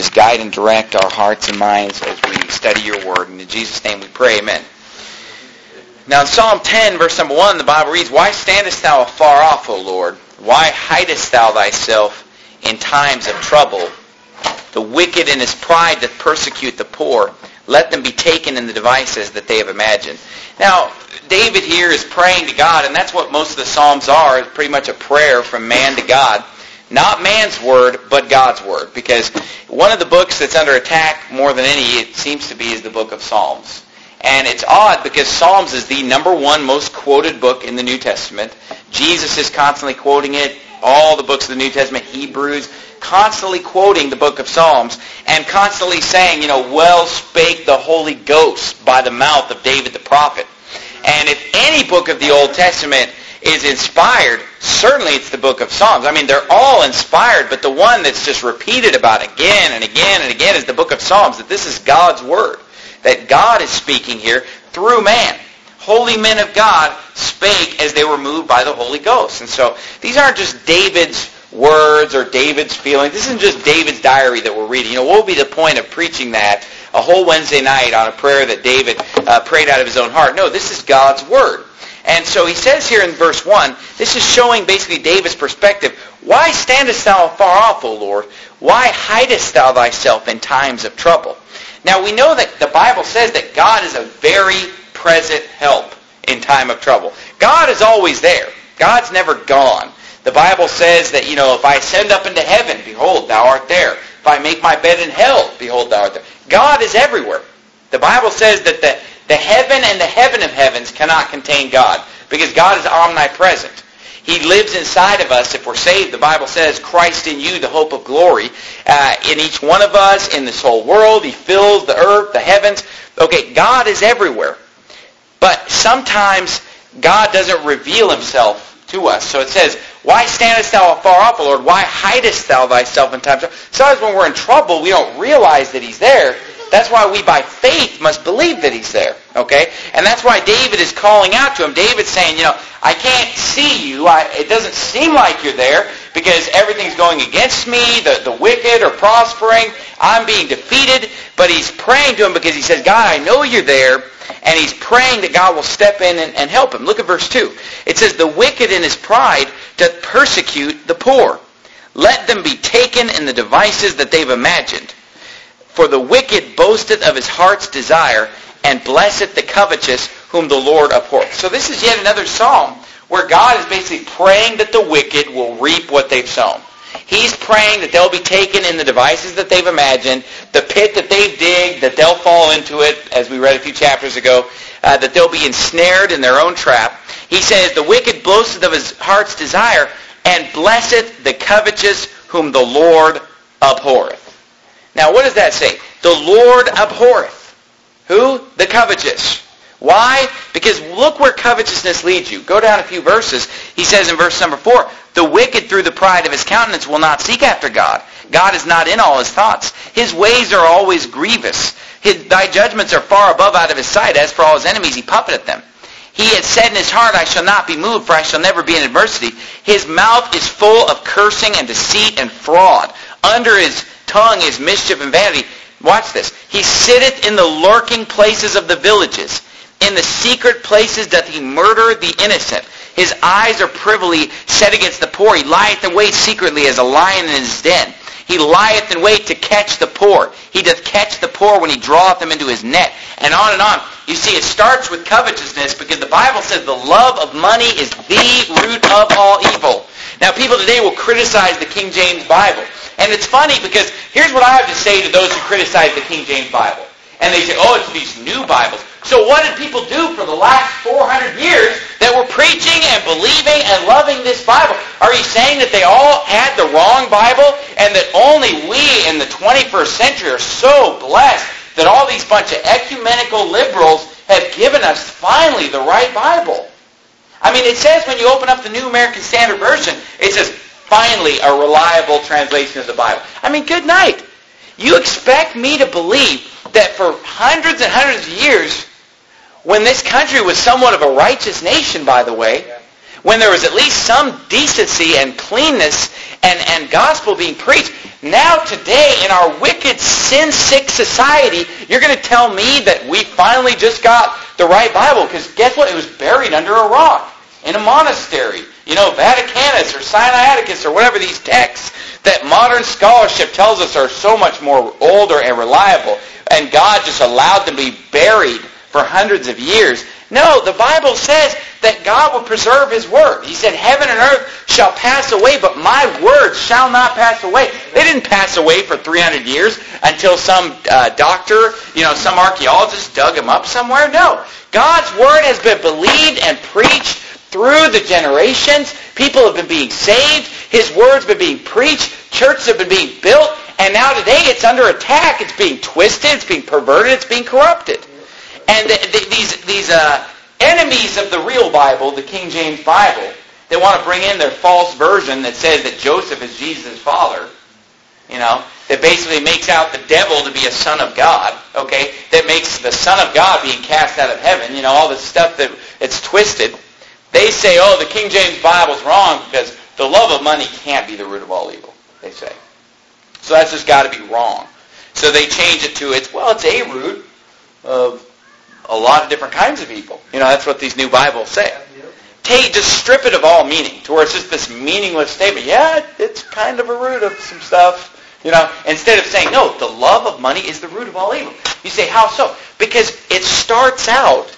just guide and direct our hearts and minds as we study your word. And in Jesus' name we pray, amen. Now in Psalm 10, verse number 1, the Bible reads, "Why standest thou afar off, O Lord? Why hidest thou thyself in times of trouble? The wicked in his pride doth persecute the poor. Let them be taken in the devices that they have imagined." Now, David here is praying to God, and that's what most of the Psalms are. It's pretty much a prayer from man to God. Not man's word, but God's word. Because one of the books that's under attack more than any, it seems to be, is the book of Psalms. And it's odd because Psalms is the number one most quoted book in the New Testament. Jesus is constantly quoting it. All the books of the New Testament, Hebrews, constantly quoting the book of Psalms and constantly saying, well spake the Holy Ghost by the mouth of David the prophet. And if any book of the Old Testament is inspired, certainly it's the book of Psalms. I mean, they're all inspired, but the one that's just repeated about again and again and again is the book of Psalms, that this is God's word, that God is speaking here through man. Holy men of God spake as they were moved by the Holy Ghost. And so these aren't just David's words or David's feelings. This isn't just David's diary that we're reading. What would be the point of preaching that a whole Wednesday night on a prayer that David prayed out of his own heart? No, this is God's word. And so he says here in verse 1, this is showing basically David's perspective. "Why standest thou afar off, O Lord? Why hidest thou thyself in times of trouble?" Now we know that the Bible says that God is a very present help in time of trouble. God is always there. God's never gone. The Bible says that, if I ascend up into heaven, behold, thou art there. If I make my bed in hell, behold, thou art there. God is everywhere. The Bible says that the heaven and the heaven of heavens cannot contain God, because God is omnipresent. He lives inside of us if we're saved. The Bible says, Christ in you, the hope of glory. In each one of us, in this whole world, He fills the earth, the heavens. Okay, God is everywhere. But sometimes God doesn't reveal Himself to us. So it says, "Why standest thou afar off, O Lord? Why hidest thou thyself in times of trouble?" Sometimes when we're in trouble, we don't realize that He's there. That's why we, by faith, must believe that He's there. Okay? And that's why David is calling out to him. David's saying, I can't see you. It doesn't seem like you're there because everything's going against me. The wicked are prospering. I'm being defeated. But he's praying to him because he says, God, I know you're there. And he's praying that God will step in and help him. Look at verse 2. It says, "The wicked in his pride doth persecute the poor. Let them be taken in the devices that they've imagined. For the wicked boasteth of his heart's desire, and blesseth the covetous whom the Lord abhorreth." So this is yet another psalm where God is basically praying that the wicked will reap what they've sown. He's praying that they'll be taken in the devices that they've imagined, the pit that they've digged, that they'll fall into it, as we read a few chapters ago, that they'll be ensnared in their own trap. He says, "The wicked boasteth of his heart's desire, and blesseth the covetous whom the Lord abhorreth." Now, what does that say? The Lord abhorreth. Who? The covetous. Why? Because look where covetousness leads you. Go down a few verses. He says in verse number 4, "The wicked through the pride of his countenance will not seek after God. God is not in all his thoughts. His ways are always grievous. Thy judgments are far above out of his sight. As for all his enemies, he puffeth them. He had said in his heart, I shall not be moved, for I shall never be in adversity. His mouth is full of cursing and deceit and fraud. Under his tongue is mischief and vanity." Watch this. "He sitteth in the lurking places of the villages. In the secret places doth he murder the innocent. His eyes are privily set against the poor. He lieth in wait secretly as a lion in his den. He lieth in wait to catch the poor. He doth catch the poor when he draweth them into his net." And on and on. You see, it starts with covetousness because the Bible says the love of money is the root of all evil. Now, people today will criticize the King James Bible. And it's funny because here's what I have to say to those who criticize the King James Bible. And they say, it's these new Bibles. So what did people do for the last 400 years that were preaching and believing and loving this Bible? Are you saying that they all had the wrong Bible and that only we in the 21st century are so blessed that all these bunch of ecumenical liberals have given us finally the right Bible? I mean, it says when you open up the New American Standard Version, it says, finally, a reliable translation of the Bible. I mean, good night. You expect me to believe that for hundreds and hundreds of years, when this country was somewhat of a righteous nation, by the way, when there was at least some decency and cleanness and gospel being preached, Now today, in our wicked, sin-sick society, you're going to tell me that we finally just got the right Bible? Because guess what? It was buried under a rock in a monastery. Vaticanus or Sinaiticus or whatever these texts that modern scholarship tells us are so much more older and reliable. And God just allowed them to be buried for hundreds of years. No, the Bible says that God will preserve His Word. He said, heaven and earth shall pass away, but my words shall not pass away. They didn't pass away for 300 years until some doctor, some archaeologist dug them up somewhere. No. God's Word has been believed and preached through the generations. People have been being saved. His Word's been being preached. Churches have been being built. And now today it's under attack. It's being twisted. It's being perverted. It's being corrupted. And these enemies of the real Bible, the King James Bible, they want to bring in their false version that says that Joseph is Jesus' father, that basically makes out the devil to be a son of God, okay, that makes the son of God being cast out of heaven, all this stuff that it's twisted. They say, the King James Bible's wrong because the love of money can't be the root of all evil, they say. So that's just got to be wrong. So they change it to, it's a root of a lot of different kinds of evil. That's what these new Bibles say. Just strip it of all meaning, to where it's just this meaningless statement. Yeah, it's kind of a root of some stuff. Instead of saying, no, the love of money is the root of all evil. You say, how so? Because it starts out,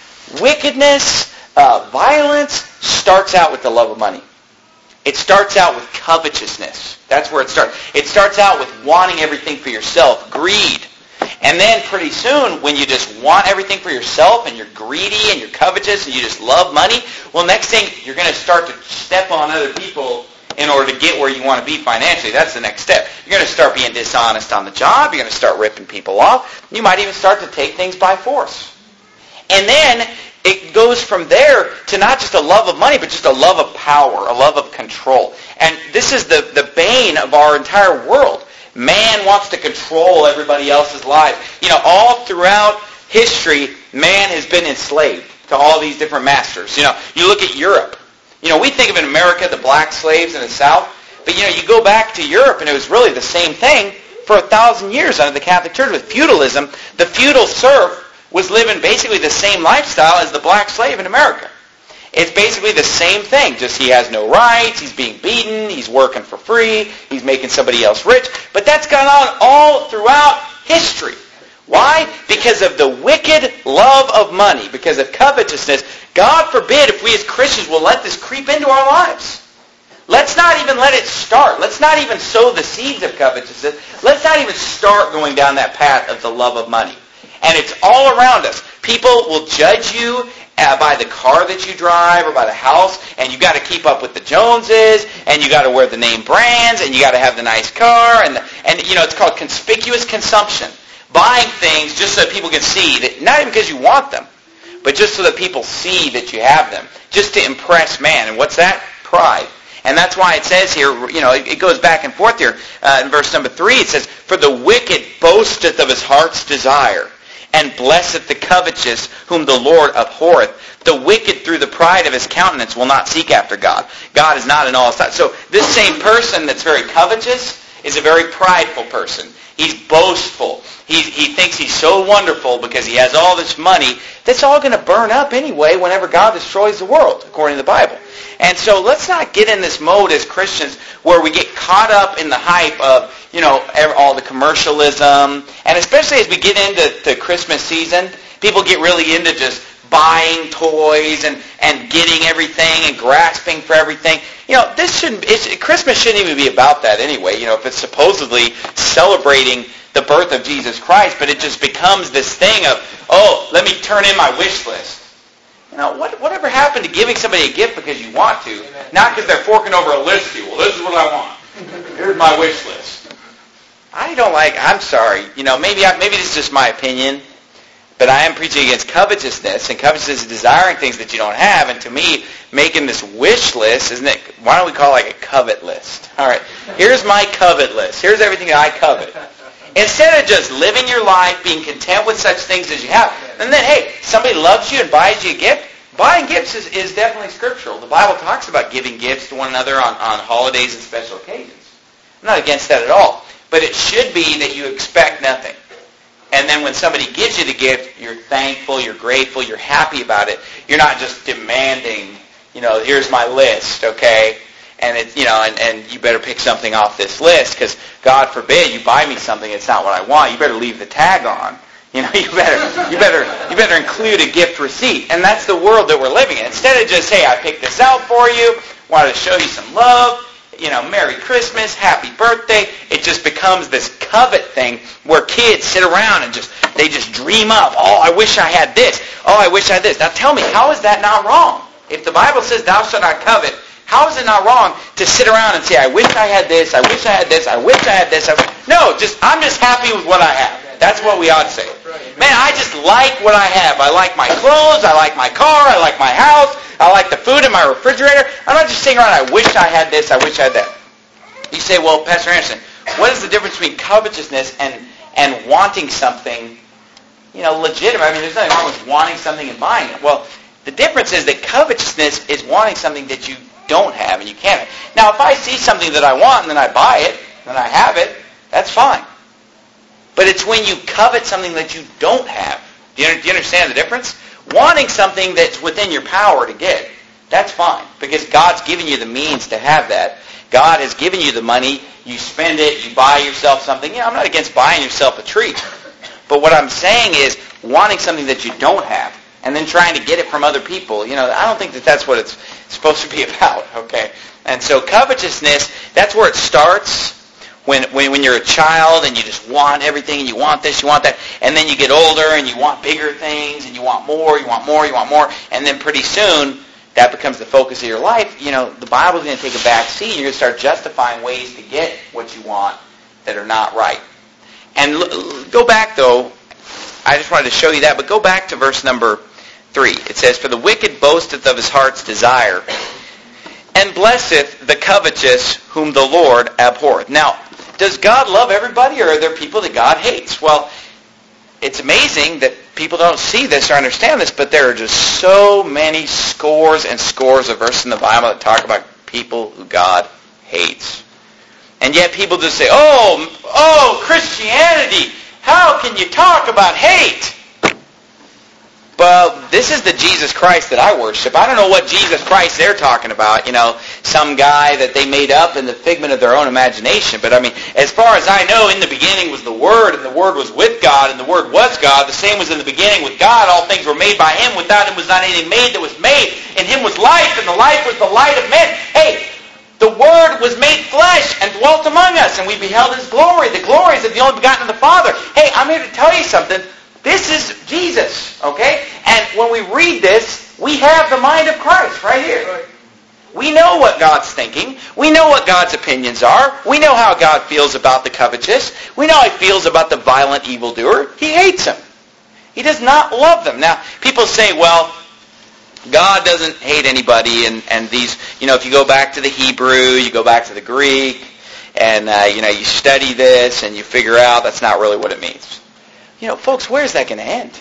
wickedness, violence starts out with the love of money. It starts out with covetousness. That's where it starts. It starts out with wanting everything for yourself, greed. And then pretty soon, when you just want everything for yourself and you're greedy and you're covetous and you just love money, well, next thing, you're going to start to step on other people in order to get where you want to be financially. That's the next step. You're going to start being dishonest on the job. You're going to start ripping people off. You might even start to take things by force. And then it goes from there to not just a love of money, but just a love of power, a love of control. And this is the bane of our entire world. Man wants to control everybody else's life. All throughout history, man has been enslaved to all these different masters. You look at Europe. We think of in America the black slaves in the South. But, you go back to Europe and it was really the same thing for 1,000 years under the Catholic Church with feudalism. The feudal serf was living basically the same lifestyle as the black slave in America. It's basically the same thing, just he has no rights, he's being beaten, he's working for free, he's making somebody else rich. But that's gone on all throughout history. Why? Because of the wicked love of money, because of covetousness. God forbid if we as Christians will let this creep into our lives. Let's not even let it start. Let's not even sow the seeds of covetousness. Let's not even start going down that path of the love of money. And it's all around us. People will judge you by the car that you drive or by the house, and you got to keep up with the Joneses, and you got to wear the name brands, and you got to have the nice car, and it's called conspicuous consumption. Buying things just so that people can see that, not even because you want them, but just so that people see that you have them, just to impress man. And what's that? Pride. And that's why it says here, it goes back and forth here. In verse number 3, it says, "For the wicked boasteth of his heart's desire, and blesseth the covetous, whom the Lord abhorreth. The wicked through the pride of his countenance will not seek after God." God is not in all sight. So this same person that's very covetous is a very prideful person. He's boastful. He thinks he's so wonderful because he has all this money. That's all going to burn up anyway whenever God destroys the world, according to the Bible. And so let's not get in this mode as Christians where we get caught up in the hype of, all the commercialism. And especially as we get into the Christmas season, people get really into just buying toys and getting everything and grasping for everything. Christmas shouldn't even be about that anyway. If it's supposedly celebrating the birth of Jesus Christ, but it just becomes this thing of, let me turn in my wish list. Whatever happened to giving somebody a gift because you want to, not because they're forking over a list to you? Well, this is what I want. Here's my wish list. I'm sorry. Maybe this is just my opinion, but I am preaching against covetousness, and covetousness is desiring things that you don't have. And to me, making this wish list, isn't it? Why don't we call it like a covet list? All right, here's my covet list. Here's everything that I covet. Instead of just living your life, being content with such things as you have, and then, hey, somebody loves you and buys you a gift. Buying gifts is definitely scriptural. The Bible talks about giving gifts to one another on holidays and special occasions. I'm not against that at all. But it should be that you expect nothing. And then when somebody gives you the gift, you're thankful, you're grateful, you're happy about it. You're not just demanding, here's my list, okay? And it's, and you better pick something off this list, because God forbid you buy me something it's not what I want. You better leave the tag on. You better include a gift receipt. And that's the world that we're living in. Instead of just, hey, I picked this out for you, wanted to show you some love, Merry Christmas, Happy Birthday. It just becomes this covet thing where kids sit around and they just dream up, oh, I wish I had this. Oh, I wish I had this. Now tell me, how is that not wrong? If the Bible says thou shalt not covet, how is it not wrong to sit around and say, I wish I had this, I wish I had this, I wish I had this. No, I'm just happy with what I have. That's what we ought to say. Man, I just like what I have. I like my clothes, I like my car, I like my house, I like the food in my refrigerator. I'm not just sitting around, I wish I had this, I wish I had that. You say, well, Pastor Anderson, what is the difference between covetousness and wanting something, legitimate? I mean, there's nothing wrong with wanting something and buying it. Well, the difference is that covetousness is wanting something that you don't have and you can't have. Now, if I see something that I want and then I buy it, and I have it, that's fine. But it's when you covet something that you don't have. Do you understand the difference? Wanting something that's within your power to get, that's fine. Because God's given you the means to have that. God has given you the money. You spend it. You buy yourself something. I'm not against buying yourself a treat. But what I'm saying is wanting something that you don't have and then trying to get it from other people. I don't think that that's what it's supposed to be about. Okay? And so covetousness, that's where it starts. When you're a child and you just want everything and you want this, you want that, and then you get older and you want bigger things and you want more, and then pretty soon that becomes the focus of your life. The Bible's going to take a back seat. You're going to start justifying ways to get what you want that are not right. And go back, though. I just wanted to show you that, but go back to verse number 3. It says, for the wicked boasteth of his heart's desire, and blesseth the covetous whom the Lord abhorreth. Now, does God love everybody, or are there people that God hates? Well, it's amazing that people don't see this or understand this, but there are just so many scores and scores of verses in the Bible that talk about people who God hates. And yet people just say, oh, Christianity, how can you talk about hate? Well, this is the Jesus Christ that I worship. I don't know what Jesus Christ they're talking about, some guy that they made up in the figment of their own imagination. But I mean, as far as I know, in the beginning was the Word, and the Word was with God, and the Word was God. The same was in the beginning with God. All things were made by Him. Without Him was not anything made that was made. In Him was life, and the life was the light of men. Hey, the Word was made flesh and dwelt among us, and we beheld His glory. The glories of the only begotten of the Father. Hey, I'm here to tell you something. This is Jesus, okay? And when we read this, we have the mind of Christ right here. We know what God's thinking. We know what God's opinions are. We know how God feels about the covetous. We know how He feels about the violent evildoer. He hates him. He does not love them. Now, people say, well, God doesn't hate anybody, and these, if you go back to the Hebrew, you go back to the Greek, and, you study this, and you figure out that's not really what it means. Folks, where's that going to end?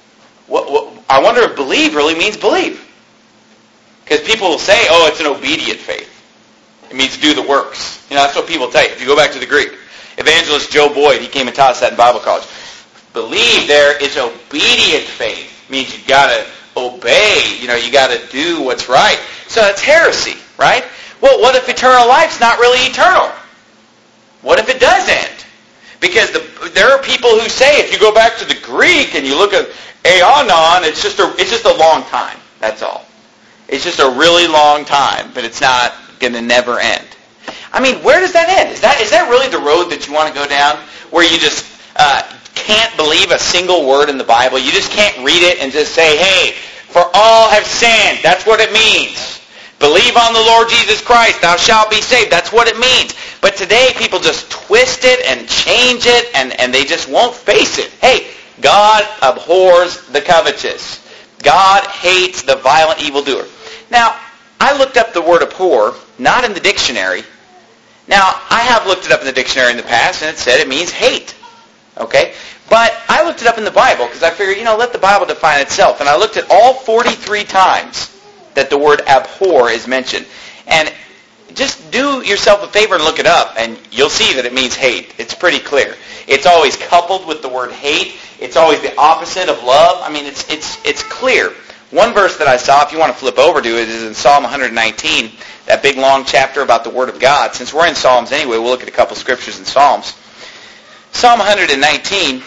I wonder if believe really means believe. Because people will say, it's an obedient faith. It means do the works. That's what people tell you. If you go back to the Greek. Evangelist Joe Boyd, he came and taught us that in Bible college. Believe there is obedient faith. It means you got to obey. You got to do what's right. So that's heresy, right? Well, what if eternal life's not really eternal? What if it does end? Because there are people who say, if you go back to the Greek and you look at aeonon, it's just a long time. That's all. It's just a really long time, but it's not going to never end. I mean, where does that end? Is that really the road that you want to go down, where you just can't believe a single word in the Bible? You just can't read it and just say, hey, for all have sinned. That's what it means. Believe on the Lord Jesus Christ, thou shalt be saved. That's what it means. But today people just twist it and change it, and they just won't face it. Hey, God abhors the covetous. God hates the violent evildoer. Now, I looked up the word abhor, not in the dictionary. Now, I have looked it up in the dictionary in the past, and it said it means hate. Okay? But I looked it up in the Bible, because I figured, let the Bible define itself. And I looked at all 43 times that the word abhor is mentioned. And just do yourself a favor and look it up, and you'll see that it means hate. It's pretty clear. It's always coupled with the word hate. It's always the opposite of love. I mean, it's clear. One verse that I saw, if you want to flip over to it, is in Psalm 119, that big long chapter about the Word of God. Since we're in Psalms anyway, we'll look at a couple scriptures in Psalms. Psalm 119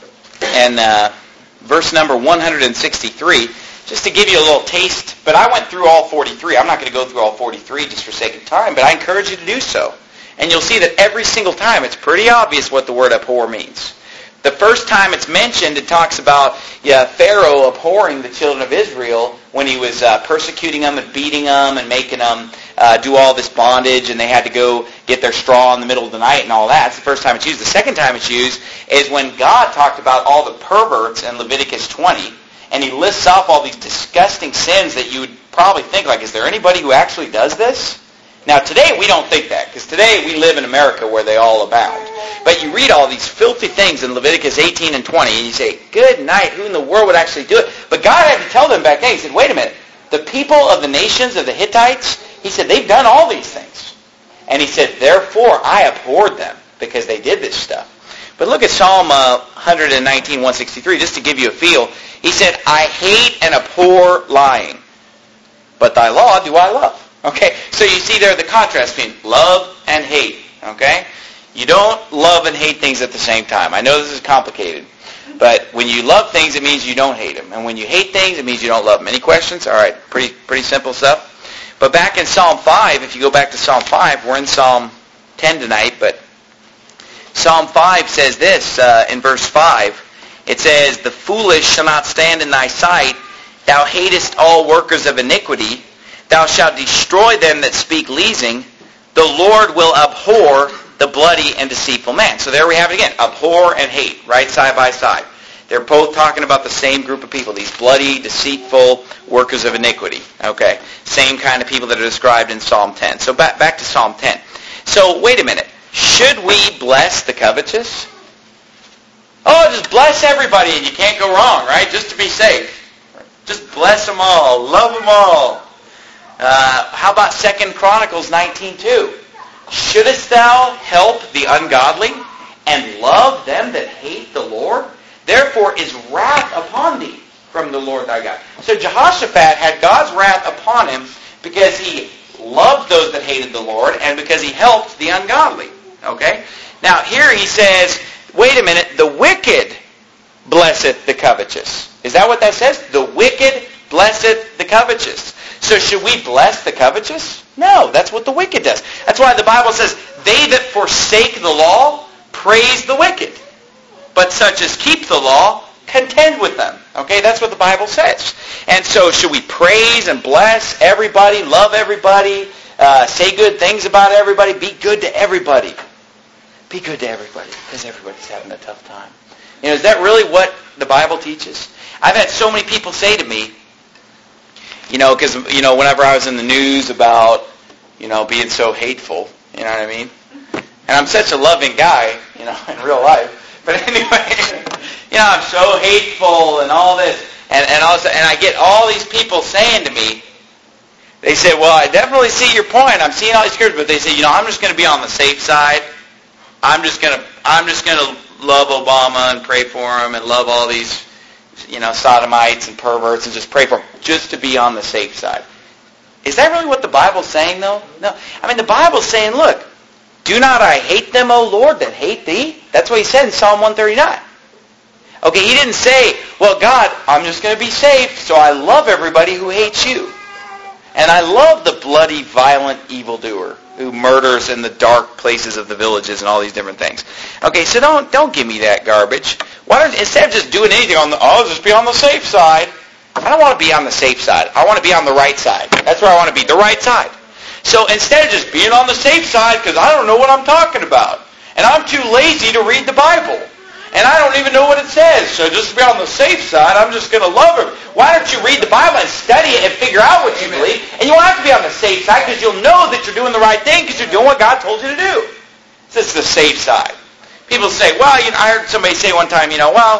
and verse number 163, just to give you a little taste. But I went through all 43. I'm not going to go through all 43 just for sake of time, but I encourage you to do so. And you'll see that every single time it's pretty obvious what the word abhor means. The first time it's mentioned, it talks about Pharaoh abhorring the children of Israel when he was persecuting them and beating them and making them do all this bondage, and they had to go get their straw in the middle of the night and all that. It's the first time it's used. The second time it's used is when God talked about all the perverts in Leviticus 20, and he lists off all these disgusting sins that you would probably think, like, is there anybody who actually does this? Now, today we don't think that, because today we live in America where they all abound. But you read all these filthy things in Leviticus 18 and 20, and you say, good night, who in the world would actually do it? But God had to tell them back then, he said, wait a minute, the people of the nations of the Hittites, he said, they've done all these things. And he said, therefore I abhorred them, because they did this stuff. But look at Psalm 119, 163, just to give you a feel. He said, I hate and abhor lying, but thy law do I love. Okay, so you see there the contrast between love and hate. Okay, you don't love and hate things at the same time. I know this is complicated, but when you love things, it means you don't hate them, and when you hate things, it means you don't love them. Any questions? All right, pretty simple stuff. But back in Psalm 5, if you go back to Psalm 5, we're in Psalm 10 tonight, but Psalm 5 says this in verse 5. It says, the foolish shall not stand in thy sight. Thou hatest all workers of iniquity. Thou shalt destroy them that speak leasing. The Lord will abhor the bloody and deceitful man. So there we have it again. Abhor and hate, right side by side. They're both talking about the same group of people, these bloody, deceitful workers of iniquity. Okay, same kind of people that are described in Psalm 10. So back to Psalm 10. So wait a minute. Should we bless the covetous? Oh, just bless everybody and you can't go wrong, right? Just to be safe. Just bless them all. Love them all. How about 2 Chronicles 19:2? Shouldest thou help the ungodly and love them that hate the Lord? Therefore is wrath upon thee from the Lord thy God. So Jehoshaphat had God's wrath upon him because he loved those that hated the Lord and because he helped the ungodly. Okay? Now here he says, wait a minute, the wicked blesseth the covetous. Is that what that says? The wicked blesseth the covetous. So should we bless the covetous? No, that's what the wicked does. That's why the Bible says, they that forsake the law praise the wicked. But such as keep the law contend with them. Okay, that's what the Bible says. And so should we praise and bless everybody, love everybody, say good things about everybody, be good to everybody? Be good to everybody because everybody's having a tough time. You know, is that really what the Bible teaches? I've had so many people say to me, because, whenever I was in the news about, being so hateful, you know what I mean? And I'm such a loving guy, in real life. But anyway, I'm so hateful and all this. And I get all these people saying to me, they say, well, I definitely see your point. I'm seeing all these scriptures, but they say, I'm just going to be on the safe side. I'm just going to love Obama and pray for him and love all these sodomites and perverts and just pray for them, just to be on the safe side. Is that really what the Bible's saying, though? No. I mean, the Bible's saying, look, do not I hate them, O Lord, that hate thee? That's what he said in Psalm 139. Okay, he didn't say, well, God, I'm just going to be safe, so I love everybody who hates you. And I love the bloody, violent evildoer who murders in the dark places of the villages and all these different things. Okay, so don't give me that garbage. Why don't, instead of just doing anything I'll just be on the safe side. I don't want to be on the safe side. I want to be on the right side. That's where I want to be, the right side. So instead of just being on the safe side, because I don't know what I'm talking about, and I'm too lazy to read the Bible, and I don't even know what it says, so just to be on the safe side, I'm just going to love it. Why don't you read the Bible and study it and figure out what you believe, and you won't have to be on the safe side because you'll know that you're doing the right thing because you're doing what God told you to do. So this is the safe side. People say, well, I heard somebody say one time,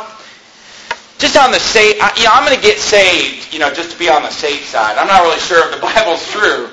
just on the safe, I'm going to get saved, just to be on the safe side. I'm not really sure if the Bible's true.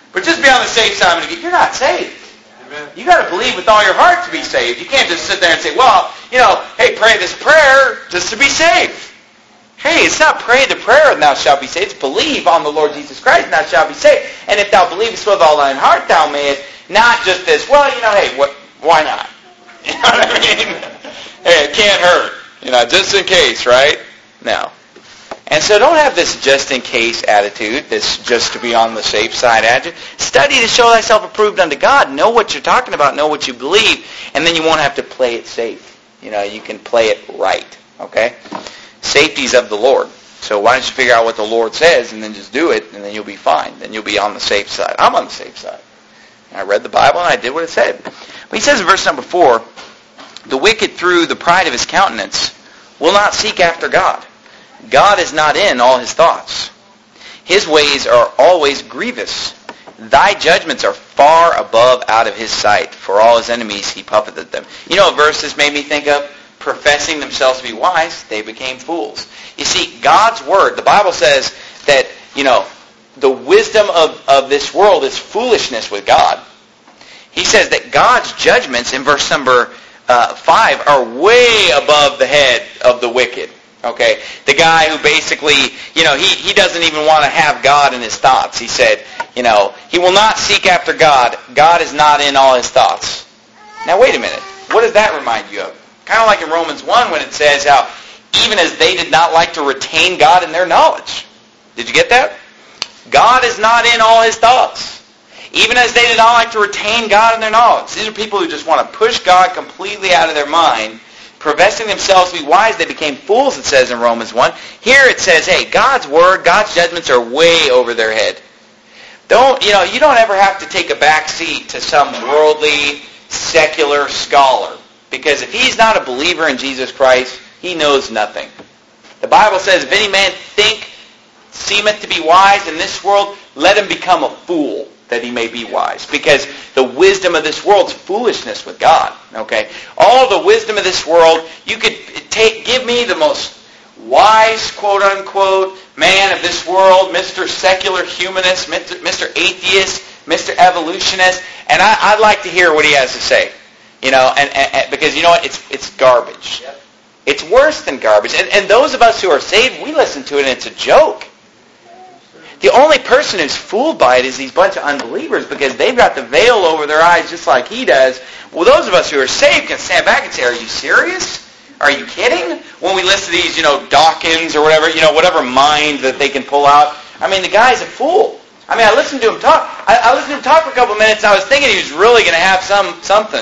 But just be on the safe side. You're not saved. Amen. You got to believe with all your heart to be saved. You can't just sit there and say, well, hey, pray this prayer just to be saved. Hey, it's not pray the prayer and thou shalt be saved. It's believe on the Lord Jesus Christ and thou shalt be saved. And if thou believest with all thine heart, thou mayest. Not just this, well, hey, why not? You know what I mean? Hey, it can't hurt. Just in case, right? No. And so don't have this just in case attitude, this just to be on the safe side attitude. Study to show thyself approved unto God. Know what you're talking about. Know what you believe. And then you won't have to play it safe. You can play it right. Okay? Safety's of the Lord. So why don't you figure out what the Lord says and then just do it, and then you'll be fine. Then you'll be on the safe side. I'm on the safe side. I read the Bible and I did what it said. But he says in verse number 4, the wicked through the pride of his countenance will not seek after God. God is not in all his thoughts. His ways are always grievous. Thy judgments are far above out of his sight. For all his enemies he puffeth them. You know what verse this made me think of? Professing themselves to be wise, they became fools. You see, God's word, the Bible says that, the wisdom of this world is foolishness with God. He says that God's judgments in verse number 5 are way above the head of the wicked. Okay, the guy who basically, he doesn't even want to have God in his thoughts. He said, he will not seek after God. God is not in all his thoughts. Now wait a minute. What does that remind you of? Kind of like in Romans 1 when it says how even as they did not like to retain God in their knowledge. Did you get that? God is not in all his thoughts. Even as they did not like to retain God in their knowledge. These are people who just want to push God completely out of their mind. Professing themselves to be wise, they became fools, it says in Romans 1. Here it says, hey, God's word, God's judgments are way over their head. You don't ever have to take a back seat to some worldly, secular scholar. Because if he's not a believer in Jesus Christ, he knows nothing. The Bible says, if any man seemeth to be wise in this world, let him become a fool, that he may be wise. Because the wisdom of this world is foolishness with God. Okay? All the wisdom of this world, you could give me the most wise, quote unquote, man of this world, Mr. Secular Humanist, Mr. Atheist, Mr. Evolutionist, and I'd like to hear what he has to say. And because you know what? It's garbage. Yep. It's worse than garbage. And those of us who are saved, we listen to it and it's a joke. The only person who's fooled by it is these bunch of unbelievers because they've got the veil over their eyes just like he does. Well, those of us who are saved can stand back and say, are you serious? Are you kidding? When we listen to these, Dawkins or whatever, whatever mind that they can pull out. I mean, the guy's a fool. I mean, I listened to him talk. I listened to him talk for a couple of minutes and I was thinking he was really going to have something,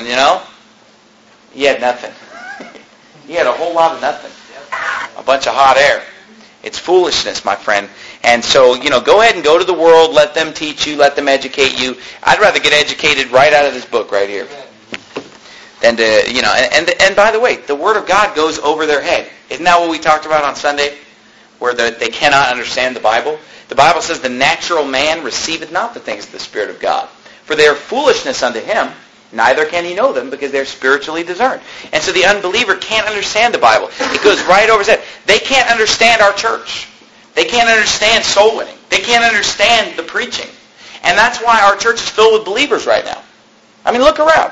He had nothing. He had a whole lot of nothing. A bunch of hot air. It's foolishness, my friend. And so, go ahead and go to the world. Let them teach you. Let them educate you. I'd rather get educated right out of this book right here. Than to, and by the way, the Word of God goes over their head. Isn't that what we talked about on Sunday? Where they cannot understand the Bible? The Bible says the natural man receiveth not the things of the Spirit of God. For they are foolishness unto him. Neither can he know them because they're spiritually discerned. And so the unbeliever can't understand the Bible. It goes right over his head. They can't understand our church. They can't understand soul winning. They can't understand the preaching. And that's why our church is filled with believers right now. I mean, look around.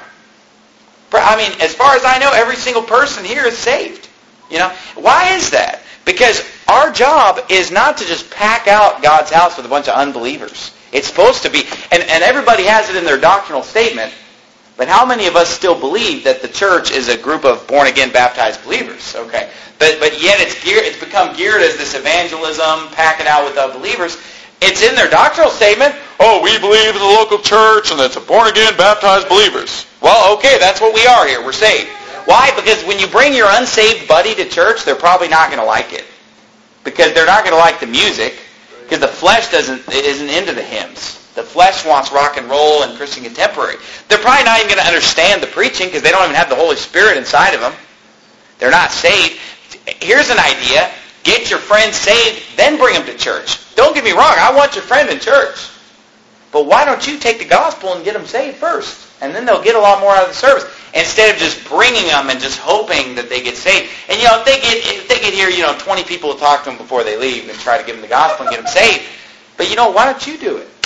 I mean, as far as I know, every single person here is saved. Why is that? Because our job is not to just pack out God's house with a bunch of unbelievers. It's supposed to be, and everybody has it in their doctrinal statement, but how many of us still believe that the church is a group of born-again baptized believers? Okay. But yet it's become geared as this evangelism, pack it out with unbelievers. It's in their doctrinal statement, we believe in the local church and it's a born-again baptized believers. Well, okay, that's what we are here. We're saved. Why? Because when you bring your unsaved buddy to church, they're probably not going to like it. Because they're not going to like the music. Because the flesh isn't into the hymns. The flesh wants rock and roll and Christian contemporary. They're probably not even going to understand the preaching because they don't even have the Holy Spirit inside of them. They're not saved. Here's an idea. Get your friends saved, then bring them to church. Don't get me wrong. I want your friend in church. But why don't you take the gospel and get them saved first? And then they'll get a lot more out of the service. Instead of just bringing them and just hoping that they get saved. And, if they get here, 20 people will talk to them before they leave and try to give them the gospel and get them saved. But, why don't you do it?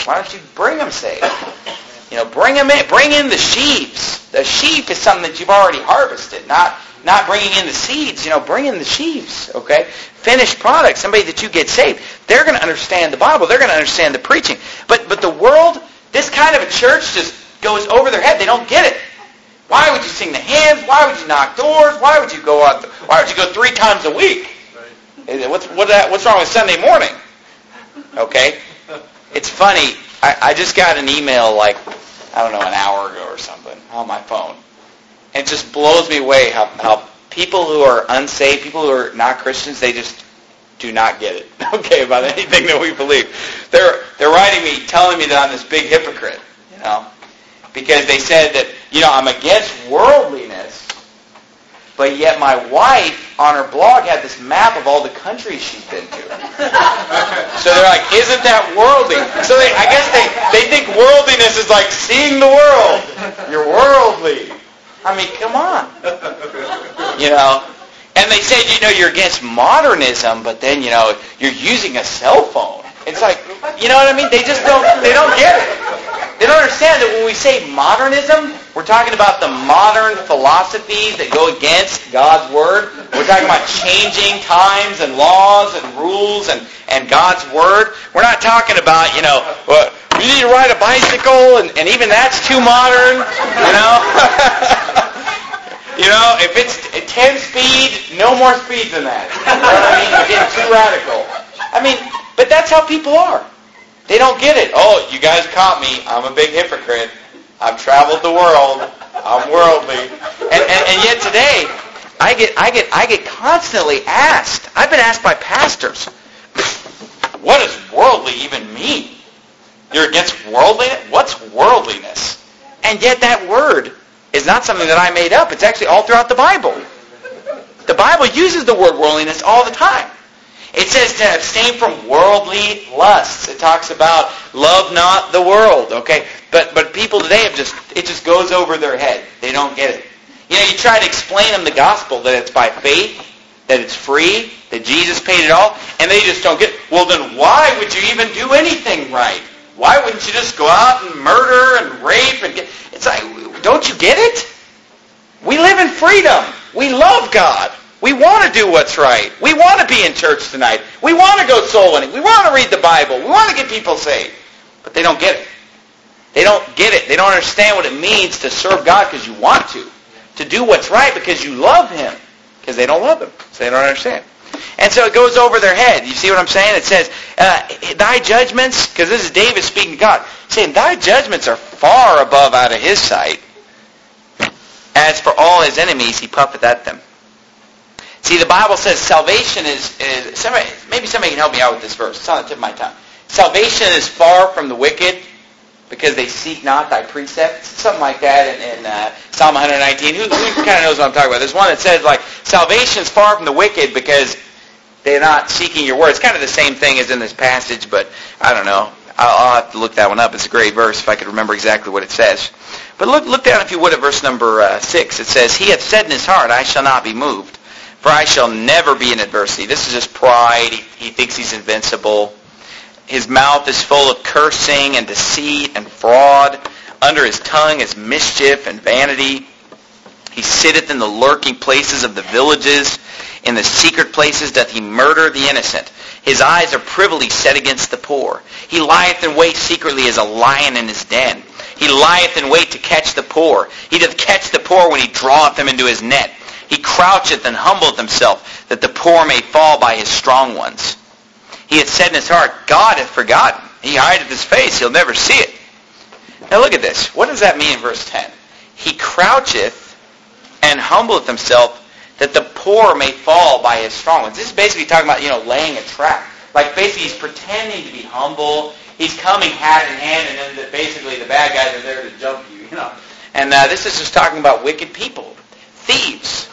Why don't you bring them saved? Bring them in. Bring in the sheaves. The sheaf is something that you've already harvested, not bringing in the seeds. Bring in the sheaves, okay? Finished product, somebody that you get saved. They're going to understand the Bible. They're going to understand the preaching. But the world, this kind of a church just goes over their head. They don't get it. Why would you sing the hymns? Why would you knock doors? Why would you go out? Why would you go 3 times a week? Right. What's wrong with Sunday morning? Okay? It's funny. I just got an email an hour ago or something on my phone. And it just blows me away how people who are unsaved, people who are not Christians, they just do not get it, okay, about anything that we believe. They're writing me, telling me that I'm this big hypocrite, because they said that, I'm against worldliness, but yet my wife on her blog had this map of all the countries she's been to. So they're like, isn't that worldly? So I guess they think worldliness is like seeing the world. You're worldly. I mean, come on. And they say, you're against modernism, but then, you're using a cell phone. It's like, you know what I mean? They don't get it. They don't understand that when we say modernism, we're talking about the modern philosophies that go against God's Word. We're talking about changing times and laws and rules and God's Word. We're not talking about, you need to ride a bicycle, and even that's too modern, if it's 10 speed, no more speed than that. You know what I mean? You're getting too radical. But that's how people are. They don't get it. Oh, you guys caught me. I'm a big hypocrite. I've traveled the world. I'm worldly. And yet today, I get constantly asked. I've been asked by pastors, what does worldly even mean? You're against worldliness? What's worldliness? And yet that word is not something that I made up. It's actually all throughout the Bible. The Bible uses the word worldliness all the time. It says to abstain from worldly lusts. It talks about love not the world, okay? But people today it just goes over their head. They don't get it. You try to explain them the gospel, that it's by faith, that it's free, that Jesus paid it all, and they just don't get it. Well, then why would you even do anything right? Why wouldn't you just go out and murder and rape and get... It's like, don't you get it? We live in freedom. We love God. We want to do what's right. We want to be in church tonight. We want to go soul winning. We want to read the Bible. We want to get people saved. But they don't get it. They don't get it. They don't understand what it means to serve God because you want to do what's right because you love Him, because they don't love Him. So they don't understand. And so it goes over their head. You see what I'm saying? It says, thy judgments, because this is David speaking to God, saying, thy judgments are far above out of His sight. As for all His enemies, He puffeth at them. See, the Bible says salvation is maybe somebody can help me out with this verse. It's on the tip of my tongue. Salvation is far from the wicked because they seek not thy precepts. Something like that in Psalm 119. Who kind of knows what I'm talking about? There's one that says, salvation is far from the wicked because they're not seeking your word. It's kind of the same thing as in this passage, but I don't know. I'll have to look that one up. It's a great verse if I could remember exactly what it says. But look down, if you would, at verse number 6. It says, he hath said in his heart, I shall not be moved, for I shall never be in adversity. This is just pride. He thinks he's invincible. His mouth is full of cursing and deceit and fraud. Under his tongue is mischief and vanity. He sitteth in the lurking places of the villages. In the secret places doth he murder the innocent. His eyes are privily set against the poor. He lieth in wait secretly as a lion in his den. He lieth in wait to catch the poor. He doth catch the poor when he draweth them into his net. He croucheth and humbleth himself, that the poor may fall by his strong ones. He hath said in his heart, God hath forgotten. He hideth his face, he'll never see it. Now look at this. What does that mean in verse 10? He croucheth and humbleth himself, that the poor may fall by his strong ones. This is basically talking about, laying a trap. Like basically he's pretending to be humble. He's coming hat in hand, and then basically the bad guys are there to jump you, And this is just talking about wicked people, thieves.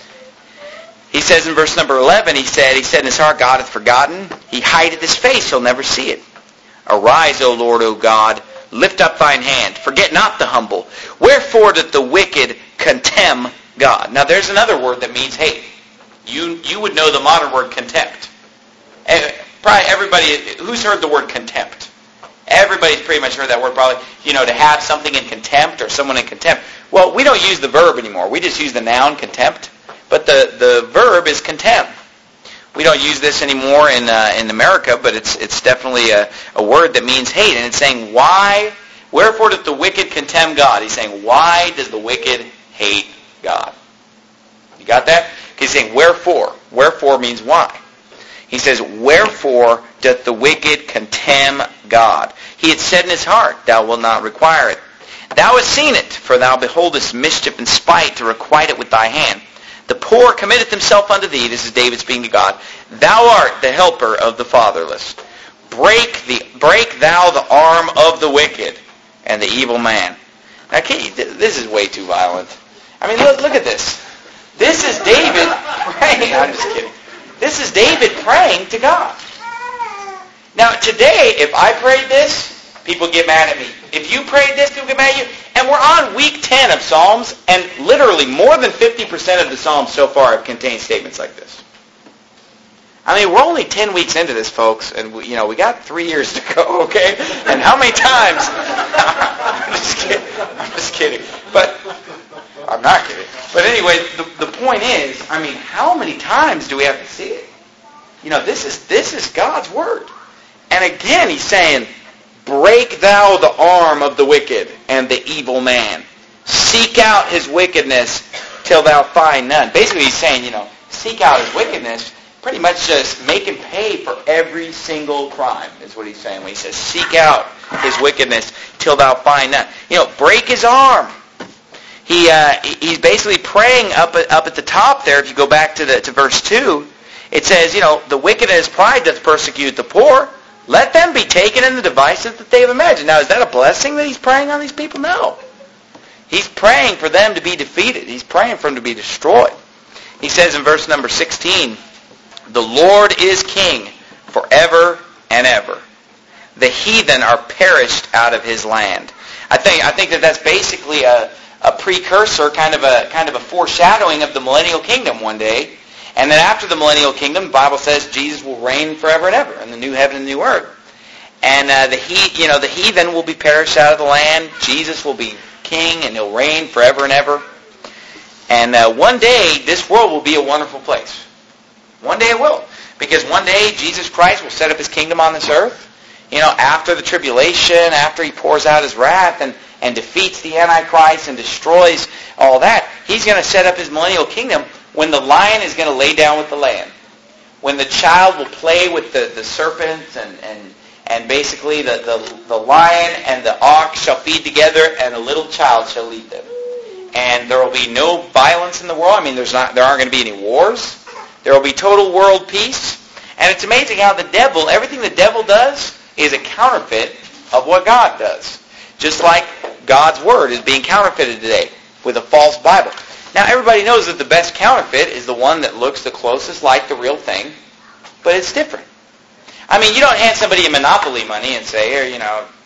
He says in verse number 11, he said in his heart, God hath forgotten. He hideth his face, he'll never see it. Arise, O Lord, O God, lift up thine hand. Forget not the humble. Wherefore doth the wicked contemn God? Now there's another word that means hate. You would know the modern word contempt. Probably everybody, who's heard the word contempt? Everybody's pretty much heard that word probably. To have something in contempt or someone in contempt. Well, we don't use the verb anymore. We just use the noun contempt. But the verb is contempt. We don't use this anymore in America, but it's definitely a word that means hate. And it's saying, why? Wherefore doth the wicked contemn God? He's saying, why does the wicked hate God? You got that? He's saying, wherefore. Wherefore means why. He says, wherefore doth the wicked contemn God? He had said in his heart, thou wilt not require it. Thou hast seen it, for thou beholdest mischief and spite to requite it with thy hand. The poor committeth himself unto thee. This is David speaking to God. Thou art the helper of the fatherless. Break thou the arm of the wicked and the evil man. Now, this is way too violent. I mean, look at this. This is David praying. I'm just kidding. This is David praying to God. Now, today, if I prayed this, people get mad at me. If you prayed this, people get mad at you. And we're on week 10 of Psalms, and literally more than 50% of the Psalms so far have contained statements like this. I mean, we're only 10 weeks into this, folks, and we got 3 years to go, okay? And how many times? I'm just kidding. But I'm not kidding. But anyway, the point is, I mean, how many times do we have to see it? This is God's word. And again, he's saying, break thou the arm of the wicked and the evil man. Seek out his wickedness till thou find none. Basically, he's saying, seek out his wickedness. Pretty much just make him pay for every single crime, is what he's saying when he says, seek out his wickedness till thou find none. Break his arm. He's basically praying up at the top there. If you go back to verse 2, it says, the wicked in his pride doth persecute the poor. Let them be taken in the devices that they have imagined. Now, is that a blessing that he's praying on these people? No. He's praying for them to be defeated. He's praying for them to be destroyed. He says in verse number 16, the Lord is king forever and ever. The heathen are perished out of his land. I think that's basically a precursor, kind of a foreshadowing of the millennial kingdom one day. And then after the millennial kingdom, the Bible says Jesus will reign forever and ever in the new heaven and new earth. And the heathen will be perished out of the land. Jesus will be king and he'll reign forever and ever. And one day, this world will be a wonderful place. One day it will. Because one day, Jesus Christ will set up his kingdom on this earth. After the tribulation, after he pours out his wrath and defeats the Antichrist and destroys all that, he's going to set up his millennial kingdom when the lion is going to lay down with the lamb. When the child will play with the serpents and basically the lion and the ox shall feed together and a little child shall lead them. And there will be no violence in the world. I mean, there aren't going to be any wars. There will be total world peace. And it's amazing how everything the devil does is a counterfeit of what God does. Just like God's word is being counterfeited today with a false Bible. Now, everybody knows that the best counterfeit is the one that looks the closest like the real thing, but it's different. I mean, you don't hand somebody a Monopoly money and say, here,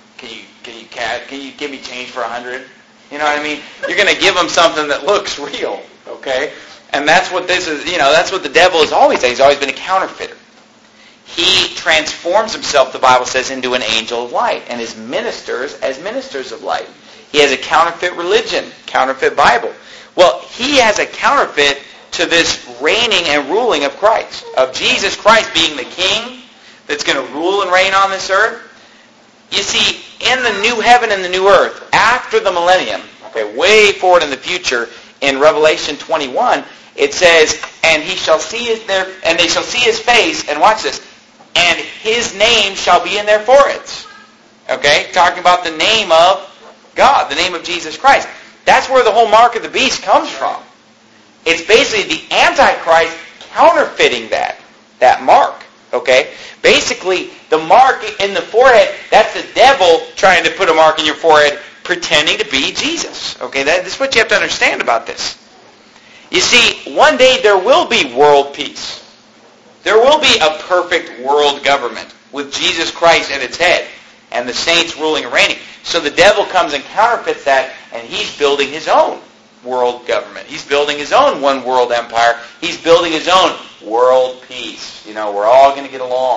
can you give me change for 100? You know what I mean? You're going to give them something that looks real, okay? And that's what this is, that's what the devil has always done. He's always been a counterfeiter. He transforms himself, the Bible says, into an angel of light, and his ministers as ministers of light. He has a counterfeit religion, counterfeit Bible. Well, he has a counterfeit to this reigning and ruling of Christ, of Jesus Christ being the king that's going to rule and reign on this earth. You see, in the new heaven and the new earth, after the millennium, okay, way forward in the future, in Revelation 21, it says, and they shall see his face, and watch this, and his name shall be in their foreheads. Okay, talking about the name of God, the name of Jesus Christ. That's where the whole mark of the beast comes from. It's basically the Antichrist counterfeiting that mark. Okay? Basically, the mark in the forehead, that's the devil trying to put a mark in your forehead, pretending to be Jesus. Okay? That's what you have to understand about this. You see, one day there will be world peace. There will be a perfect world government with Jesus Christ at its head and the saints ruling and reigning. So the devil comes and counterfeits that, and he's building his own world government. He's building his own one world empire. He's building his own world peace. We're all going to get along.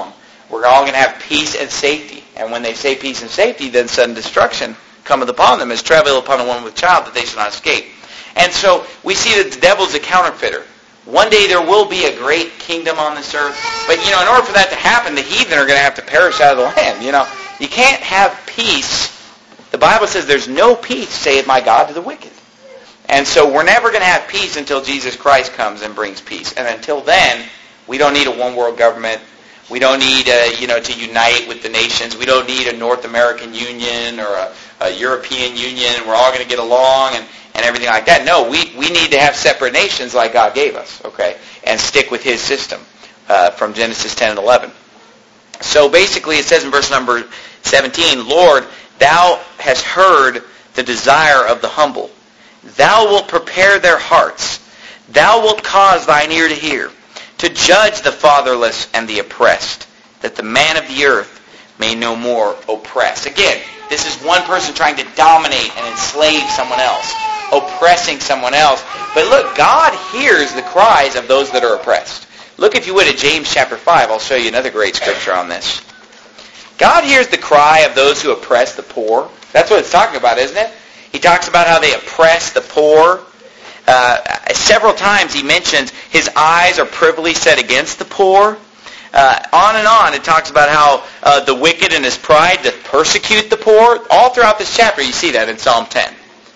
We're all going to have peace and safety. And when they say peace and safety, then sudden destruction cometh upon them as travail upon a woman with child, that they shall not escape. And so we see that the devil's a counterfeiter. One day there will be a great kingdom on this earth. But, in order for that to happen, the heathen are going to have to perish out of the land. You can't have peace. The Bible says there's no peace, saith my God, to the wicked. And so we're never going to have peace until Jesus Christ comes and brings peace. And until then, we don't need a one-world government. We don't need, to unite with the nations. We don't need a North American Union or a European Union, and we're all going to get along and everything like that. No, we need to have separate nations like God gave us, okay, and stick with His system from Genesis 10 and 11. So basically it says in verse number 17, Lord, Thou hast heard the desire of the humble. Thou wilt prepare their hearts. Thou wilt cause Thine ear to hear, to judge the fatherless and the oppressed, that the man of the earth may no more oppress. Again, this is one person trying to dominate and enslave someone else, oppressing someone else. But look, God hears the cries of those that are oppressed. Look, if you would, at James chapter 5. I'll show you another great scripture on this. God hears the cry of those who oppress the poor. That's what it's talking about, isn't it? He talks about how they oppress the poor. Several times he mentions His eyes are privily set against the poor. On and on it talks about how the wicked in his pride doth persecute the poor. All throughout this chapter you see that in Psalm 10.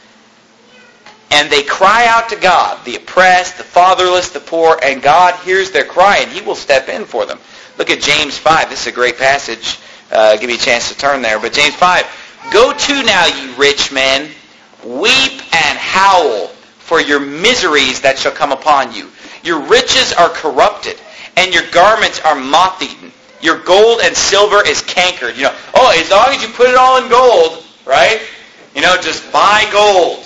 And they cry out to God, the oppressed, the fatherless, the poor, and God hears their cry and He will step in for them. Look at James 5. This is a great passage. Give me a chance to turn there. But James 5. Go to now, ye rich men, weep and howl for your miseries that shall come upon you. Your riches are corrupted, and your garments are moth-eaten. Your gold and silver is cankered. As long as you put it all in gold, right? Just buy gold.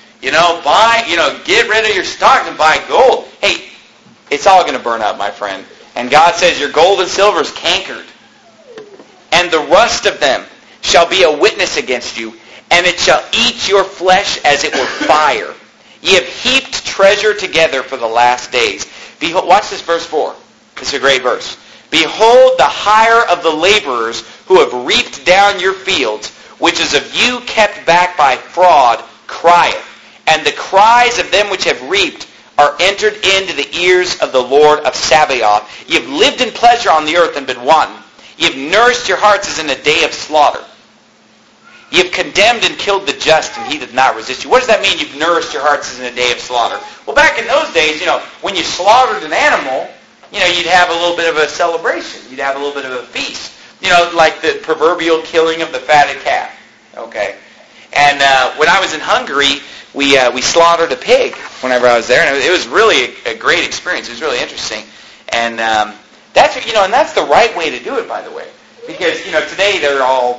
Get rid of your stock and buy gold. Hey, it's all going to burn up, my friend. And God says your gold and silver is cankered. And the rust of them shall be a witness against you, and it shall eat your flesh as it were fire. Ye have heaped treasure together for the last days. Behold, watch this verse 4. This is a great verse. Behold, the hire of the laborers who have reaped down your fields, which is of you kept back by fraud, crieth. And the cries of them which have reaped are entered into the ears of the Lord of Sabaoth. Ye have lived in pleasure on the earth and been wanton. Ye have nourished your hearts as in a day of slaughter. Ye have condemned and killed the just, and He doth not resist you. What does that mean, you've nourished your hearts as in a day of slaughter? Well, back in those days, when you slaughtered an animal, you'd have a little bit of a celebration. You'd have a little bit of a feast. Like the proverbial killing of the fatted calf. Okay? And when I was in Hungary, we slaughtered a pig whenever I was there, and it was really a great experience. It was really interesting. And that's the right way to do it, by the way. Because, today they're all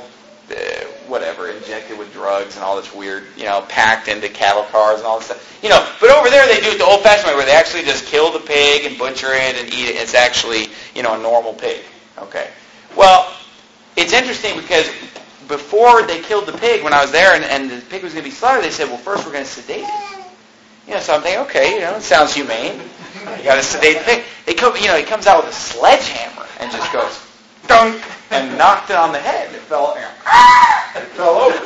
injected with drugs and all this weird, packed into cattle cars and all this stuff. But over there they do it the old-fashioned way, where they actually just kill the pig and butcher it and eat it. It's actually, a normal pig. Okay. Well, it's interesting because before they killed the pig, when I was there and the pig was going to be slaughtered, they said, well, first we're going to sedate it. So I'm thinking, okay, it sounds humane. You got to sedate the pig. He comes out with a sledgehammer and just goes, dunk, and knocked it on the head. It fell over.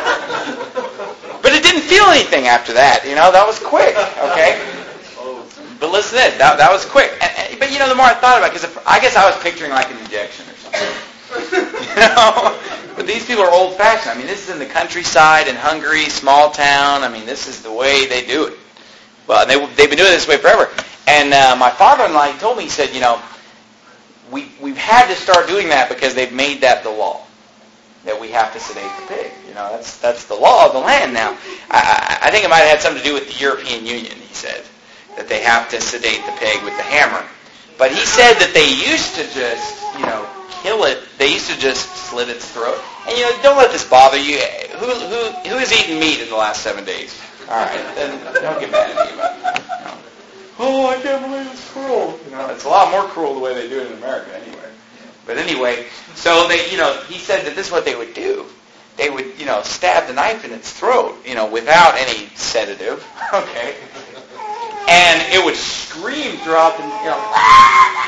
But it didn't feel anything after that. That was quick. Okay. But listen to this. That was quick. But the more I thought about it, because I guess I was picturing like an injection or something. But these people are old-fashioned. This is in the countryside in Hungary, small town. This is the way they do it. Well, they've been doing it this way forever. And my father-in-law, he told me, he said, we've had to start doing that because they've made that the law, that we have to sedate the pig. That's the law of the land now. I think it might have had something to do with the European Union, he said, that they have to sedate the pig with the hammer. But he said that they used to just, kill it. They used to just slit its throat. And, don't let this bother you. Who has eaten meat in the last 7 days? All right, then don't get mad at me about it. Oh, I can't believe it's cruel. It's a lot more cruel the way they do it in America anyway. But anyway, so they, he said that this is what they would do. They would, stab the knife in its throat, without any sedative, okay? And it would scream throughout the,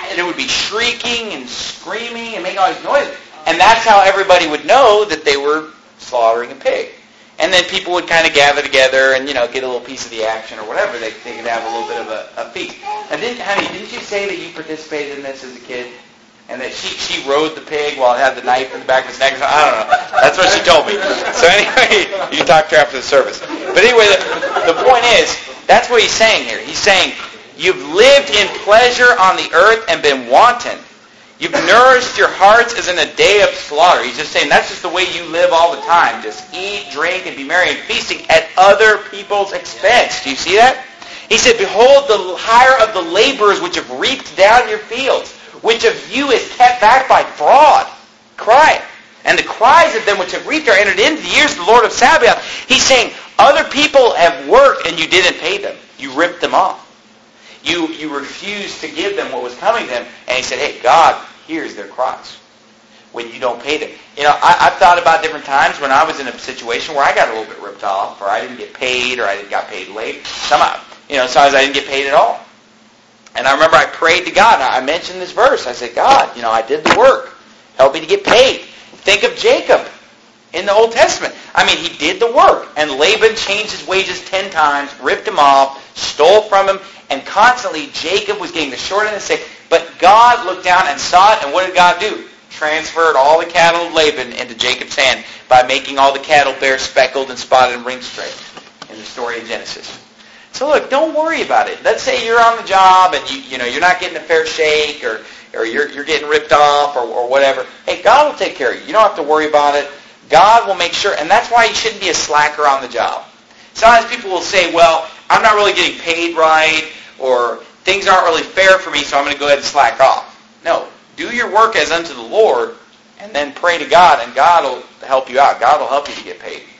and it would be shrieking and screaming and making all these noises. And that's how everybody would know that they were slaughtering a pig. And then people would kind of gather together and, get a little piece of the action or whatever. They could have a little bit of a feast. Now, didn't you say that you participated in this as a kid? And that she rode the pig while it had the knife in the back of its neck? I don't know. That's what she told me. So anyway, you can talk to her after the service. But anyway, the point is, that's what he's saying here. He's saying, you've lived in pleasure on the earth and been wanton. You've nourished your hearts as in a day of slaughter. He's just saying that's just the way you live all the time. Just eat, drink, and be merry, and feasting at other people's expense. Do you see that? He said, behold the hire of the laborers which have reaped down your fields. Which of you is kept back by fraud? Cry. And the cries of them which have reaped are entered into the ears of the Lord of Sabaoth. He's saying, other people have worked and you didn't pay them. You ripped them off. You refused to give them what was coming to them. And he said, hey, God hears their cries when you don't pay them. I've thought about different times when I was in a situation where I got a little bit ripped off, or I didn't get paid, or I got paid late. Sometimes I didn't get paid at all. And I remember I prayed to God. I mentioned this verse. I said, God, I did the work. Help me to get paid. Think of Jacob in the Old Testament. He did the work. And Laban changed his wages 10 times, ripped him off, stole from him, and constantly Jacob was getting the short end of the stick. But God looked down and saw it, and what did God do? Transferred all the cattle of Laban into Jacob's hand by making all the cattle bare, speckled, and spotted and ring straight in the story of Genesis. So look, don't worry about it. Let's say you're on the job and you're not getting a fair shake, or you're getting ripped off or whatever. Hey, God will take care of you. You don't have to worry about it. God will make sure, and that's why you shouldn't be a slacker on the job. Sometimes people will say, well, I'm not really getting paid right, or things aren't really fair for me, so I'm going to go ahead and slack off. No, do your work as unto the Lord, and then pray to God, and God will help you out. God will help you to get paid.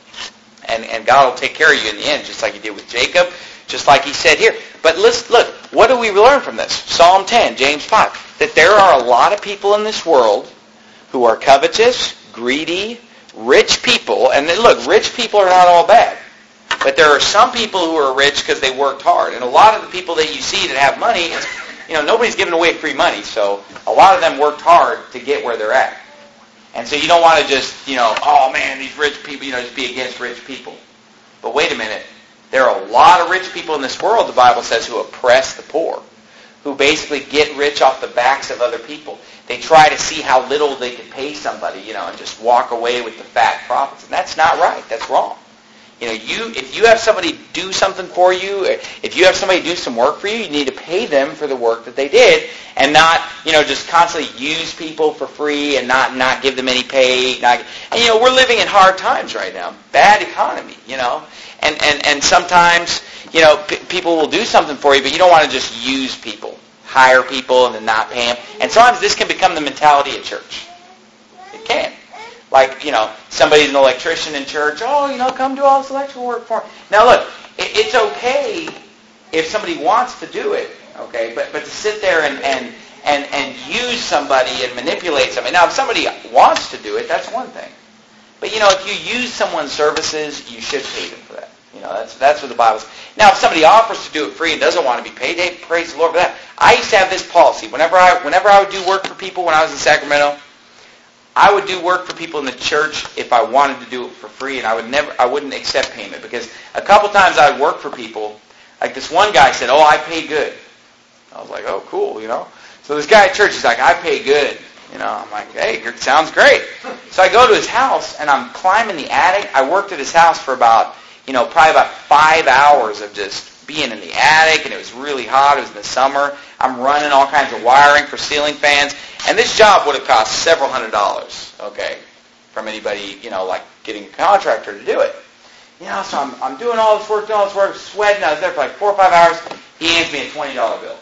And God will take care of you in the end, just like he did with Jacob, just like he said here. But look, what do we learn from this? Psalm 10, James 5, that there are a lot of people in this world who are covetous, greedy, rich people. And then look, rich people are not all bad. But there are some people who are rich because they worked hard. And a lot of the people that you see that have money, nobody's giving away free money. So a lot of them worked hard to get where they're at. And so you don't want to just, oh man, these rich people, just be against rich people. But wait a minute. There are a lot of rich people in this world, the Bible says, who oppress the poor, who basically get rich off the backs of other people. They try to see how little they can pay somebody, and just walk away with the fat profits. And that's not right. That's wrong. If you have somebody do something for you, if you have somebody do some work for you, you need to pay them for the work that they did, and not, just constantly use people for free and not give them any pay. We're living in hard times right now, bad economy, and sometimes, people will do something for you, but you don't want to just use people, hire people and then not pay them. And sometimes this can become the mentality at church. It can. Like, somebody's an electrician in church. Oh, come do all this electrical work for me. Now, look, it's okay if somebody wants to do it, okay? But to sit there and use somebody and manipulate somebody. Now, if somebody wants to do it, that's one thing. But, if you use someone's services, you should pay them for that. That's what the Bible says. Now, if somebody offers to do it free and doesn't want to be paid, hey, praise the Lord for that. I used to have this policy. Whenever I would do work for people when I was in Sacramento, I would do work for people in the church if I wanted to do it for free, and I wouldn't accept payment, because a couple times I would work for people. Like this one guy said, "Oh, I pay good." I was like, "Oh, cool," So this guy at church is like, "I pay good." I'm like, "Hey, sounds great." So I go to his house and I'm climbing the attic. I worked at his house for about, probably about 5 hours of just being in the attic, and it was really hot. It was in the summer. I'm running all kinds of wiring for ceiling fans. And this job would have cost several $100s, okay, from anybody, like getting a contractor to do it. So I'm doing all this work, sweating. I was there for like 4 or 5 hours. He hands me a $20 bill.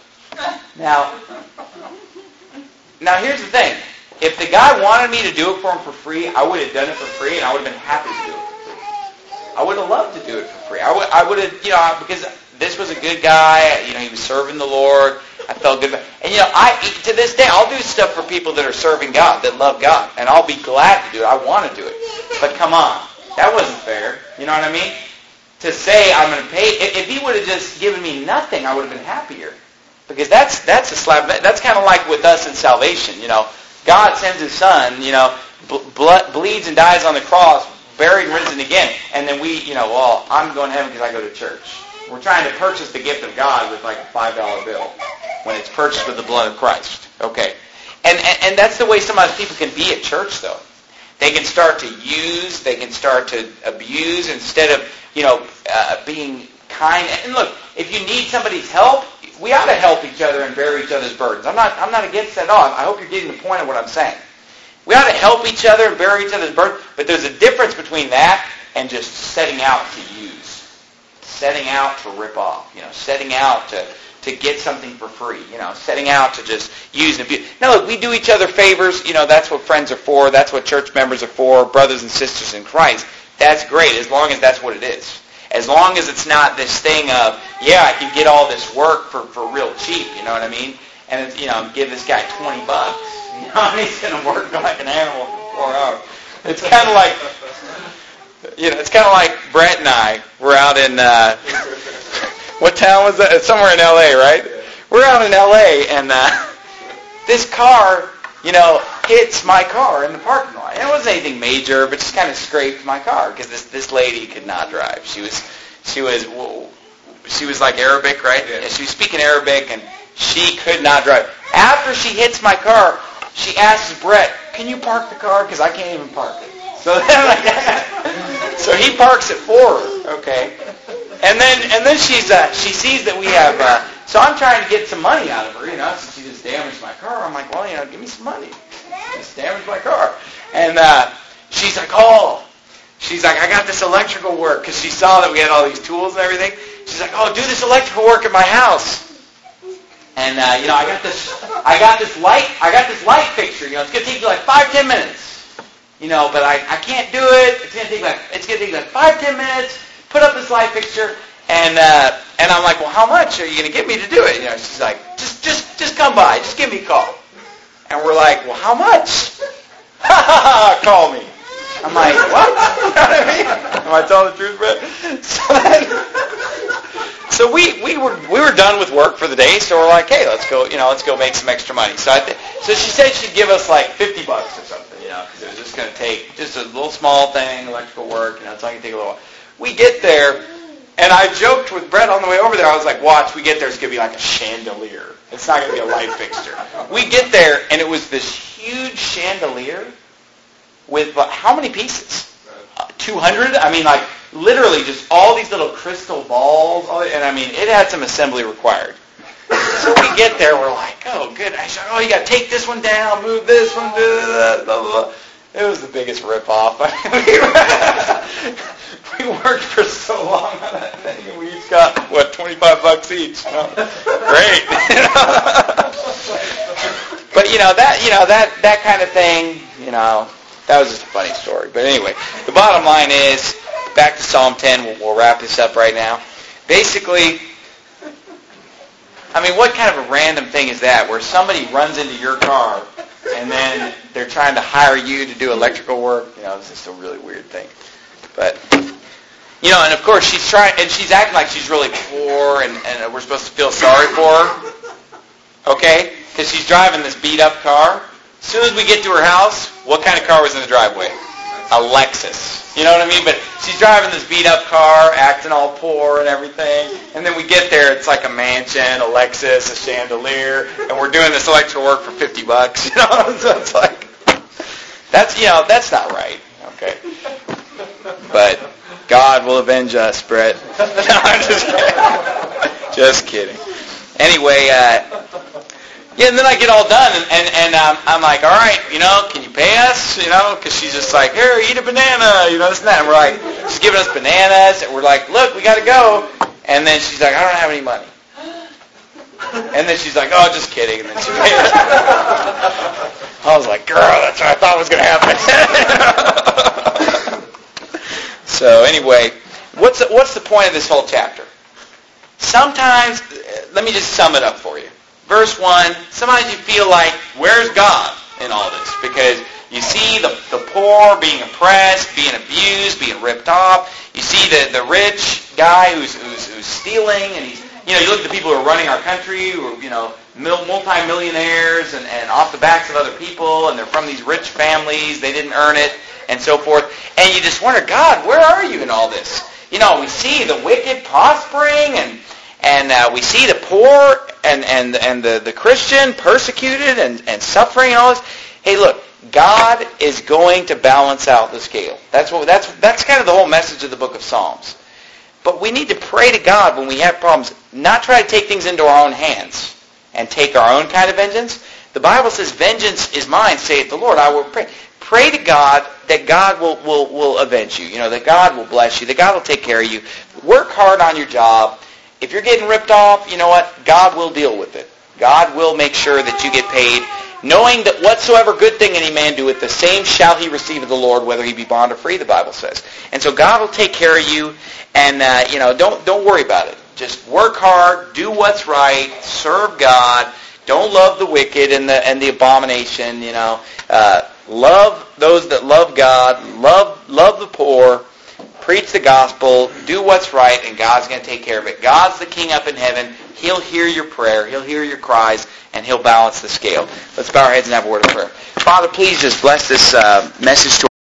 Now here's the thing. If the guy wanted me to do it for him for free, I would have done it for free, and I would have been happy to do it for free. I would have loved to do it for free. I would have, because this was a good guy. He was serving the Lord. I felt good. And, to this day, I'll do stuff for people that are serving God, that love God. And I'll be glad to do it. I want to do it. But come on. That wasn't fair. You know what I mean? To say I'm going to pay. If he would have just given me nothing, I would have been happier. Because that's a slap. That's kind of like with us in salvation. God sends His Son. Bleeds and dies on the cross, buried and risen again, and then well, I'm going to heaven because I go to church. We're trying to purchase the gift of God with like a $5 bill when it's purchased with the blood of Christ. Okay, and that's the way some other people can be at church, though. They can start to use, they can start to abuse instead of being kind. And look, if you need somebody's help, we ought to help each other and bear each other's burdens. I'm not against that at all. I hope you're getting the point of what I'm saying. We ought to help each other and bear each other's burdens, but there's a difference between that and just setting out to use, setting out to rip off, setting out to get something for free, setting out to just use and abuse. No, look, we do each other favors. That's what friends are for. That's what church members are for, brothers and sisters in Christ. That's great, as long as that's what it is. As long as it's not this thing of, I can get all this work for real cheap, you know what I mean? And it's, give this guy $20. And he's going to work like an animal for 4 hours. It's kind of like, Brett and I were out in, what town was that? Somewhere in L.A., right? We're out in L.A., and this car, hits my car in the parking lot. And it wasn't anything major, but just kind of scraped my car because this lady could not drive. She was like Arabic, right? Yeah. She was speaking Arabic, and she could not drive. After she hits my car, she asks Brett, "Can you park the car? Because I can't even park it." So then, so he parks it for her, okay? And then she sees that we have. So I'm trying to get some money out of her, since she just damaged my car. I'm like, well, give me some money. Just damaged my car. And she's like, I got this electrical work, because she saw that we had all these tools and everything. She's like, do this electrical work at my house. And I got this light fixture. It's gonna take you like 5-10 minutes. But I can't do it. It's gonna take like 5-10 minutes. Put up this light fixture, and I'm like, well, how much are you gonna give me to do it? She's like, just come by. Just give me a call. And we're like, well, how much? Call me. I'm like, what? You know what I mean? Am I telling the truth, Brett? So we were done with work for the day, so we're like, hey, let's go make some extra money. So she said she'd give us like $50 or something, because it was just going to take just a little small thing, electrical work, it's only going to take a little while. We get there, and I joked with Brett on the way over there. I was like, watch, we get there, it's going to be like a chandelier. It's not going to be a light fixture. We get there, and it was this huge chandelier with how many pieces? 200? I mean, like, literally just all these little crystal balls. And, it had some assembly required. So we get there, we're like, oh, good. I said, you got to take this one down, move this one, blah, blah, blah. It was the biggest rip-off. We worked for so long on that thing, and we each got, $25 each. Great. But, that kind of thing, that was just a funny story. But anyway, the bottom line is, back to Psalm 10, we'll wrap this up right now. Basically, what kind of a random thing is that, where somebody runs into your car, and then they're trying to hire you to do electrical work? It's just a really weird thing. But, and of course she's acting like she's really poor, and we're supposed to feel sorry for her. Okay? Because she's driving this beat-up car. As soon as we get to her house, what kind of car was in the driveway? A Lexus. You know what I mean? But she's driving this beat-up car, acting all poor and everything. And then we get there, it's like a mansion, a Lexus, a chandelier, and we're doing this electrical work for $50. So it's like, that's not right. Okay? But God will avenge us, Brett. No, I'm just kidding. Just kidding. Anyway, and then I get all done, and I'm like, all right, can you pay us? Because she's just like, here, eat a banana, this and that. And we're like, she's giving us bananas, and we're like, look, we got to go. And then she's like, I don't have any money. And then she's like, oh, just kidding. And then she paid us. I was like, girl, that's what I thought was going to happen. So anyway, what's the point of this whole chapter? Sometimes, let me just sum it up for you. Verse 1, sometimes you feel like, where's God in all this? Because you see the poor being oppressed, being abused, being ripped off. You see the rich guy who's stealing, and You look at the people who are running our country, who are, multi-millionaires and off the backs of other people, and they're from these rich families, they didn't earn it, and so forth. And you just wonder, God, where are you in all this? We see the wicked prospering, and we see the poor and the Christian persecuted and suffering and all this. Hey, look, God is going to balance out the scale. That's kind of the whole message of the book of Psalms. But we need to pray to God when we have problems, not try to take things into our own hands and take our own kind of vengeance. The Bible says, vengeance is mine, saith the Lord. I will pray. Pray to God that God will avenge you. That God will bless you, that God will take care of you. Work hard on your job. If you're getting ripped off, you know what? God will deal with it. God will make sure that you get paid, knowing that whatsoever good thing any man doeth, the same shall he receive of the Lord, whether he be bond or free, the Bible says. And so God will take care of you, and don't worry about it. Just work hard, do what's right, serve God. Don't love the wicked and the abomination. Love those that love God. Love the poor. Preach the gospel. Do what's right, and God's going to take care of it. God's the King up in heaven. He'll hear your prayer. He'll hear your cries, and He'll balance the scale. Let's bow our heads and have a word of prayer. Father, please just bless this message to